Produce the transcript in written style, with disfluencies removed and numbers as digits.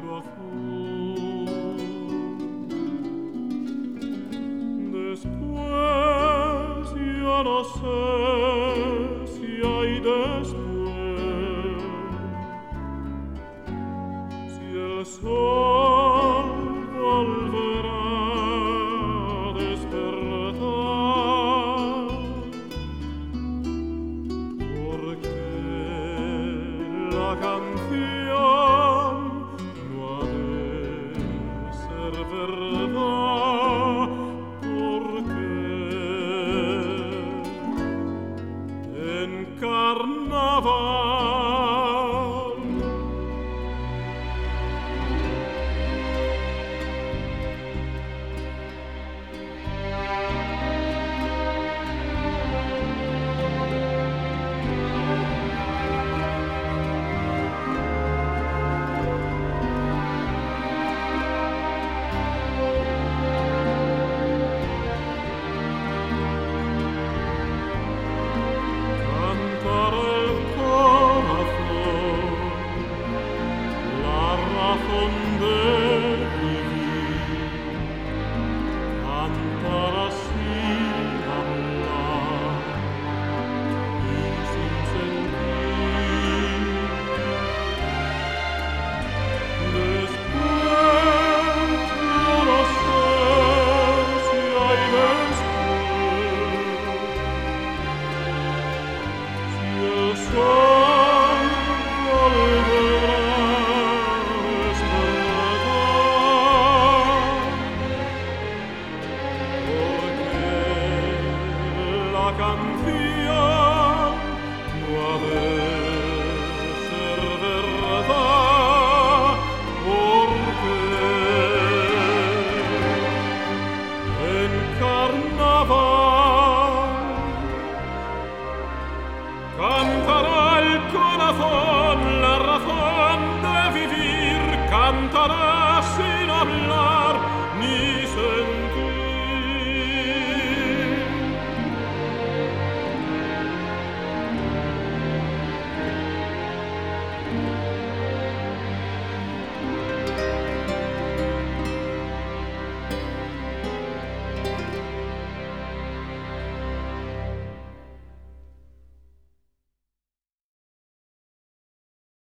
azul. Después yo no sé si hay después, si el sol volverá a despertar, porque la canción no ha de ser verdad, porque en carnaval la canción no ha de ser verdad, porque en carnaval cantará el corazón la razón de vivir, cantará sin hablar ni sentir.